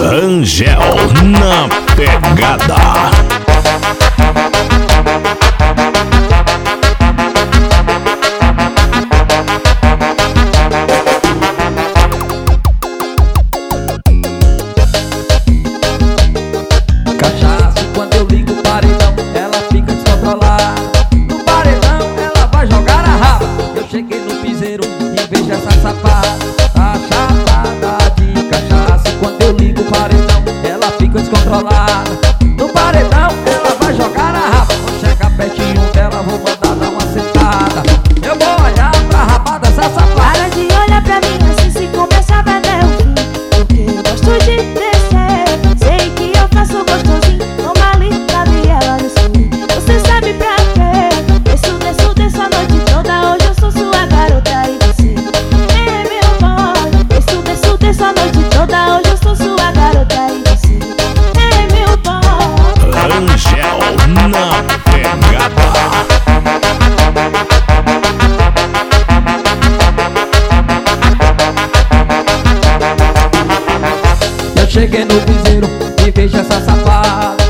Rangel na pegada. Cachaça, quando eu ligo o paredão, ela fica descontrolada. No paredão, ela vai jogar a raba. Eu cheguei no piseiro e vejo essa safada. Tá chapada de cachaça. Quando eu ligo o paredão, ela fica descontrolada. No paredão, ela vai jogar a raba. Quando chegar pertinho dela, vou mandar dar uma sentada. Eu vou olhar pra raba dessa safada. Para de olhar pra mim assim, se começar vai dar o fim. Porque eu gosto de descer. Sei que eu faço gostosinho. Toma ali, Gabriela no sul. Você sabe pra quê? Desço a noite toda. Hoje eu sou sua garota e você é meu boy. Desço a noite toda. Hoje eu sou sua garota e você é meu boy. Rangel na pegada. Eu cheguei no piseiro e vejo essa safada.